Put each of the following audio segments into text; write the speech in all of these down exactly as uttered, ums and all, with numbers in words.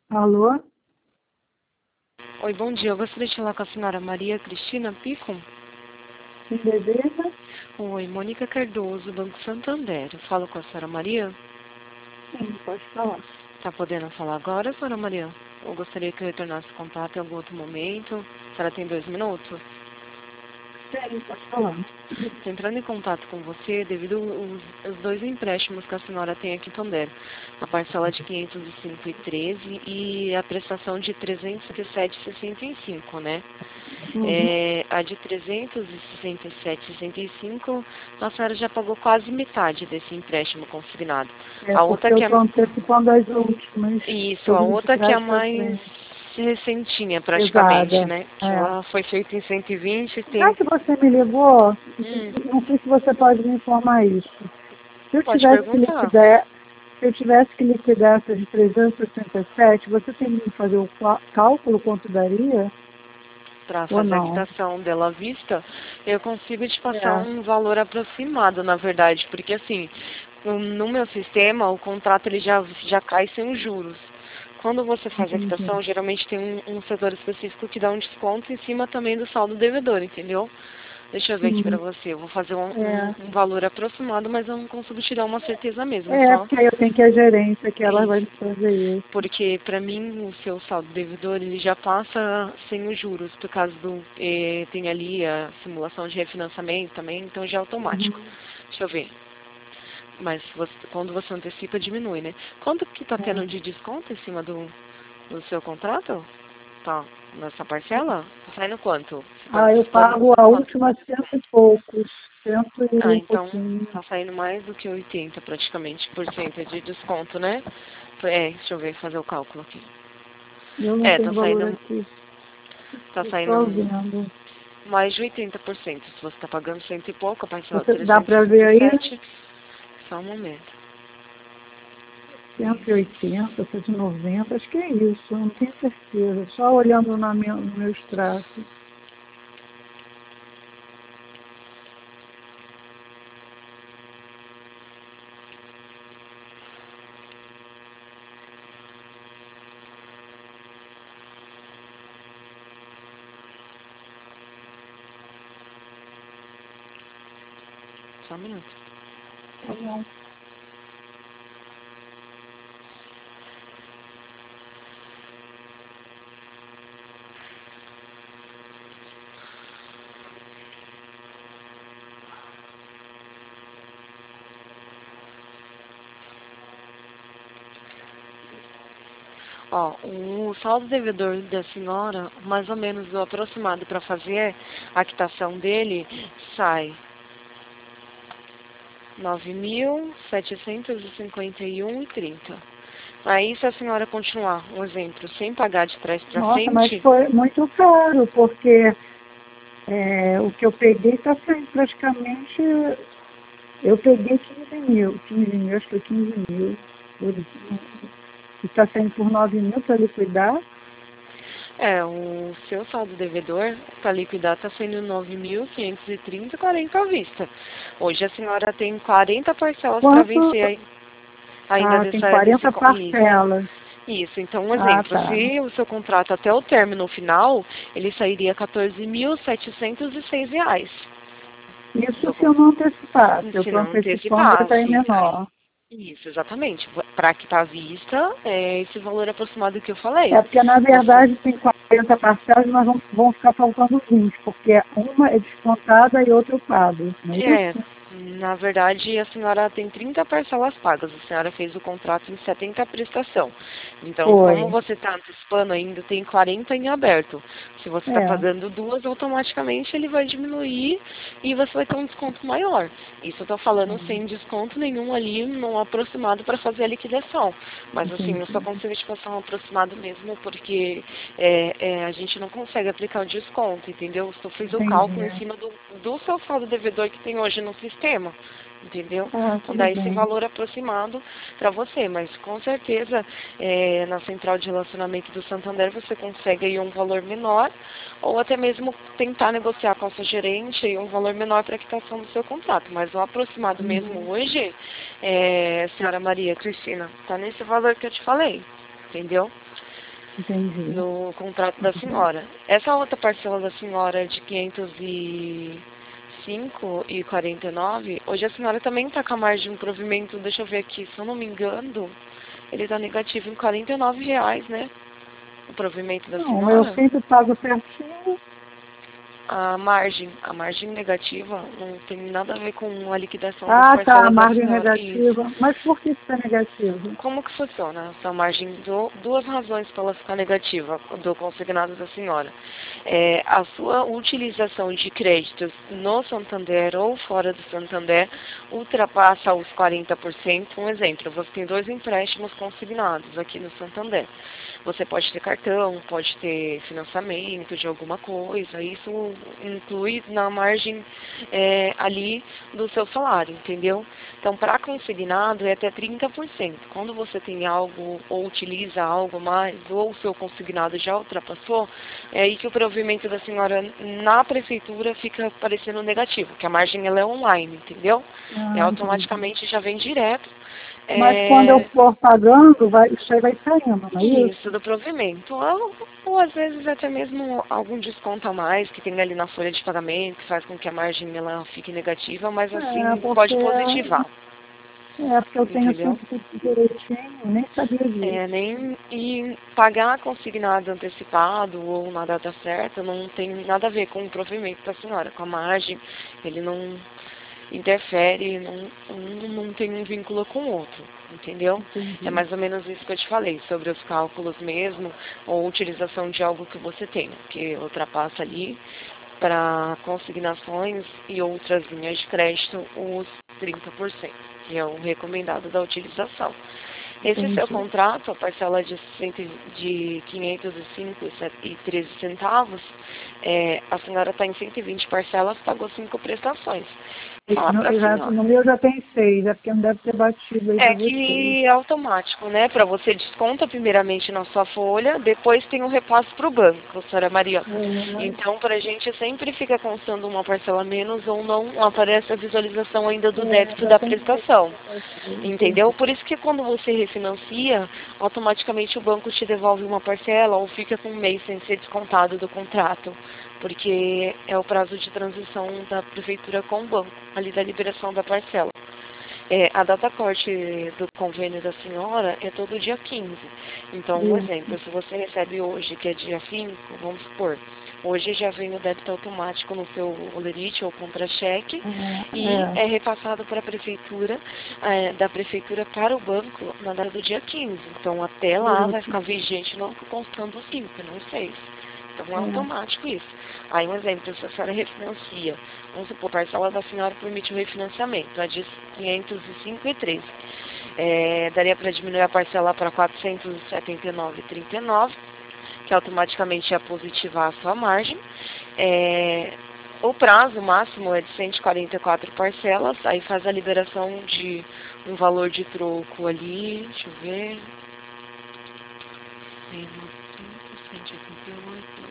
Alô? Oi, bom dia. Eu gostaria de falar com a senhora Maria Cristina Pico. Quem deseja? Oi, Mônica Cardoso, Banco Santander. Eu falo com a senhora Maria. Sim, pode falar. Tá podendo falar agora, senhora Maria? Eu gostaria que eu retornasse contato em algum outro momento. A senhora tem dois minutos? Sim, pode falar. Estou entrando em contato com você devido aos, aos dois empréstimos que a senhora tem aqui em Santander. A parcela de quinhentos e cinco e treze e a prestação de trezentos e sete e sessenta e cinco, né? Uhum. É, a de trezentos e sessenta e sete e sessenta e cinco, a senhora já pagou quase metade desse empréstimo consignado. É A porque outra eu que é... estou antecipando as últimas, Isso, que eu a vim de outra que é a trás para mais frente. recentinha praticamente, Pesada. né? Que É. ela foi feita em cento e vinte, Já tem... que você me ligou, Hum, não sei se você pode me informar isso. Se eu pode tivesse que perguntar. liquidar, se eu tivesse que liquidar essas de trezentos e sessenta e sete, você tem que fazer o qua- cálculo quanto daria Para ou fazer a não? quitação dela à vista, eu consigo te passar É. um valor aproximado, na verdade, porque assim, no no meu sistema, o contrato ele já, já cai sem os juros. Quando você faz a Entendi. quitação, geralmente tem um, um setor específico que dá um desconto em cima também do saldo devedor, entendeu? Deixa eu ver aqui pra Sim. você. Eu vou fazer um, um, É. um valor aproximado, mas eu não consigo te dar uma certeza mesmo, É, só porque aí eu tenho que ir à gerência que ela vai isso. me fazer isso. Porque para mim o seu saldo devedor ele já passa sem os juros, por causa do eh, tem ali a simulação de refinanciamento também, então já é automático. Uhum. Deixa eu ver. Mas você- quando você antecipa diminui, né? Quanto que tá É. tendo de desconto em cima do, do seu contrato? Tá nessa parcela? Tá saindo quanto? Você tá Ah, eu antecipando pago a quanto? última cento e poucos, cento e Ah, um então pouquinho. tá saindo mais do que oitenta praticamente por cento de desconto, né? É, deixa eu ver, fazer o cálculo aqui. Eu não É, tá tenho valor saindo, aqui. tá Eu saindo estou vendo. mais de oitenta por cento. Se você está pagando cento e pouco, a parcela de Você dá trezentos e para sessenta ver e aí? sete só um momento. cento e Isso. oitenta, cento e noventa, acho que é isso, eu não tenho certeza. Só olhando na minha, no meu extrato. Só um minuto. Tá bom. Ó, o saldo devedor da senhora, mais ou menos o aproximado para fazer a quitação dele, sai nove mil setecentos e cinquenta e um e trinta. Aí, se a senhora continuar, um exemplo, sem pagar de trás para Nossa, mas frente, foi muito caro, porque é, o que eu peguei está saindo praticamente. Eu peguei quinze mil, quinze mil, acho que foi quinze mil. Por- E está saindo por nove mil para liquidar. é, o seu saldo devedor para liquidar está sendo nove mil quinhentos e trinta e quarenta à vista. Hoje a senhora tem quarenta parcelas para Quanto? vencer aí- ainda Ah, tem dessa, desse... quarenta co- Isso, parcelas. isso. Então, um Ah, exemplo. tá. Se o seu contrato até o término final, ele sairia quatorze mil setecentos e seis reais. Isso Do se eu não antecipar. Se eu Se estou não antecipando, vai sair antecipasse. menor. Isso, exatamente. Para que está à vista, é esse valor aproximado que eu falei. É porque, na Você... verdade, tem quarenta parcelas, mas vão, vão ficar faltando vinte, porque uma é descontada e outra eu pago. Não é É, isso? na verdade, a senhora tem trinta parcelas pagas. A senhora fez o contrato em setenta prestação. Então, como Foi. você está antecipando ainda, tem quarenta em aberto. Se você está É. pagando duas, automaticamente ele vai diminuir e você vai ter um desconto maior. Isso eu estou falando sem desconto nenhum ali, no aproximado para fazer a liquidação. Mas assim, eu só Entendi. consigo te passar um aproximado mesmo porque é, é, a gente não consegue aplicar o desconto, entendeu? Eu só fiz o Entendi. cálculo em cima do, do seu saldo devedor que tem hoje no sistema, entendeu? Ah, Então tudo dá esse bem. valor aproximado para você, mas com certeza é, na central de relacionamento do Santander você consegue aí um valor menor ou até mesmo tentar negociar com a sua gerente um valor menor para a quitação do seu contrato, mas o aproximado mesmo Uhum. hoje, é, senhora Maria Cristina, está nesse valor que eu te falei, entendeu? Entendi. no contrato da senhora. Essa outra parcela da senhora de quinhentos e cinco e quarenta e nove, hoje a senhora também está com a margem de provimento, deixa eu ver aqui, se eu não me engano, ele está negativo em quarenta e nove reais, né? O provimento da Não, eu senhora. sempre pago certinho. A margem, a margem negativa não tem nada a ver com a liquidação das Ah, tá, a parcelas da margem senhora. Isso. negativa. Mas por que está negativa? Como que funciona essa margem? Du- duas razões para ela ficar negativa do consignado da senhora. É, a sua utilização de créditos no Santander ou fora do Santander ultrapassa os quarenta por cento. Um exemplo, você tem dois empréstimos consignados aqui no Santander. Você pode ter cartão, pode ter financiamento de alguma coisa. Isso inclui na margem é, ali do seu salário, entendeu? Então, para consignado é até trinta por cento. Quando você tem algo ou utiliza algo mais, ou o seu consignado já ultrapassou, é aí que o provimento da senhora na prefeitura fica parecendo negativo, que a margem ela é online, entendeu? É Ah, entendi. automaticamente já vem direto. Mas quando eu É, for pagando, vai, isso aí vai saindo, não é isso, isso? do provimento. Ou, ou às vezes até mesmo algum desconto a mais que tem ali na folha de pagamento, que faz com que a margem ela fique negativa, mas É, assim porque, pode positivar, é, porque eu tenho entendeu? tudo direitinho, nem sabia É, disso. nem, e pagar consignado antecipado ou na data certa não tem nada a ver com o provimento da senhora, com a margem, ele não interfere, não, um não tem um vínculo com o outro, entendeu? É Entendi. mais ou menos isso que eu te falei, sobre os cálculos mesmo, ou utilização de algo que você tem, que ultrapassa ali para consignações e outras linhas de crédito os trinta por cento, que é o recomendado da utilização. Esse seu Entendi. contrato, a parcela de, cento, de quinhentos e cinco e treze centavos, é, a senhora está em cento e vinte parcelas, pagou cinco prestações. Fala No, para a eu já, senhora. no meu já tem seis, é porque não deve ter batido aí de É vocês. que é automático, né? Para você desconta primeiramente na sua folha, depois tem o repasse para o banco, senhora Maria. É, Então, para a gente sempre fica constando uma parcela a menos ou não aparece a visualização ainda do é, débito já da tem seis prestação. que eu passei, Entendeu? entendi. Por isso que quando você refinancia, automaticamente o banco te devolve uma parcela ou fica com um mês sem ser descontado do contrato. Porque é o prazo de transição da prefeitura com o banco, ali da liberação da parcela. É, a data corte do convênio da senhora é todo dia quinze. Então, um Isso. exemplo, se você recebe hoje, que é dia cinco, vamos supor, hoje já vem o débito automático no seu olerite ou contra-cheque e É, é repassado para a prefeitura, é, da prefeitura para o banco na data do dia quinze. Então, até é, lá vai isso. ficar vigente não constando cinco, não seis. Então, é É, automático isso. Aí, um exemplo, se a senhora refinancia, vamos supor, a parcela da senhora permite o refinanciamento, a de quinhentos e cinco e treze. É, daria para diminuir a parcela para quatrocentos e setenta e nove e trinta e nove, que automaticamente ia positivar a sua margem. É, o prazo máximo é de cento e quarenta e quatro parcelas, aí faz a liberação de um valor de troco ali, deixa eu ver, cento e oitenta e oito,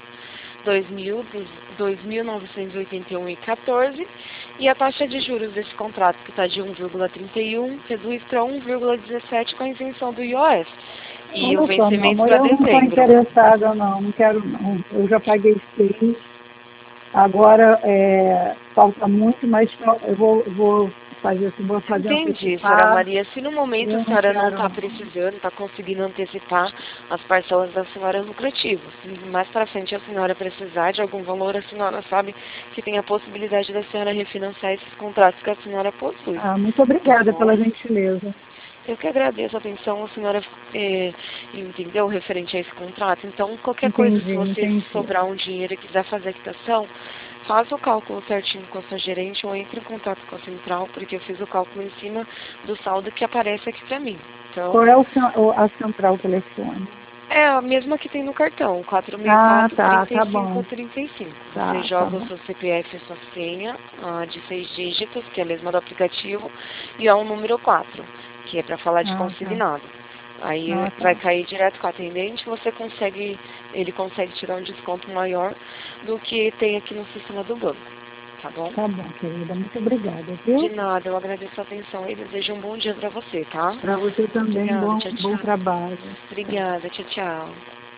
dois mil novecentos e oitenta e um e quatorze, e a taxa de juros desse contrato, que está de um vírgula trinta e um, reduz para um vírgula dezessete com a isenção do I O F. E o olha só, meu vencimento amor, para eu não estou dezembro. interessada, não, não quero não. Eu já paguei seis, agora é, falta muito, mas eu vou, vou fazer assim, vou fazer Entendi, senhora antecipado. Maria. Se no momento a Eu não senhora não quero está não. precisando, está conseguindo antecipar as parcelas da senhora lucrativas. Se mais para frente a senhora precisar de algum valor, a senhora sabe que tem a possibilidade da senhora refinanciar esses contratos que a senhora possui. Ah, muito Tá obrigada bom? pela gentileza. Eu que agradeço a atenção, a senhora eh, entendeu referente a esse contrato. Então, qualquer coisa, Entendi, se você entendi. sobrar um dinheiro e quiser fazer a quitação, faça o cálculo certinho com a sua gerente ou entre em contato com a central, porque eu fiz o cálculo em cima do saldo que aparece aqui para mim. Qual Então, é o, cen- o- a central telefone? é a mesma que tem no cartão, Ah, quatro seis quatro, tá, tá trinta e cinco, bom. trinta e cinco. Você Tá, tá joga o bom. seu C P F e sua senha ah, de seis dígitos, que é a mesma do aplicativo, e é o número quatro, que é para falar de Ah, tá. consignado. Aí Ah, vai tá. cair direto com o atendente, você consegue, ele consegue tirar um desconto maior do que tem aqui no sistema do banco. tá bom? Tá bom, querida. Muito obrigada, viu? De nada, eu agradeço a atenção e desejo um bom dia para você, tá? Para você também, Obrigada, bom, tchau, bom tchau. trabalho. Obrigada, tchau, tchau.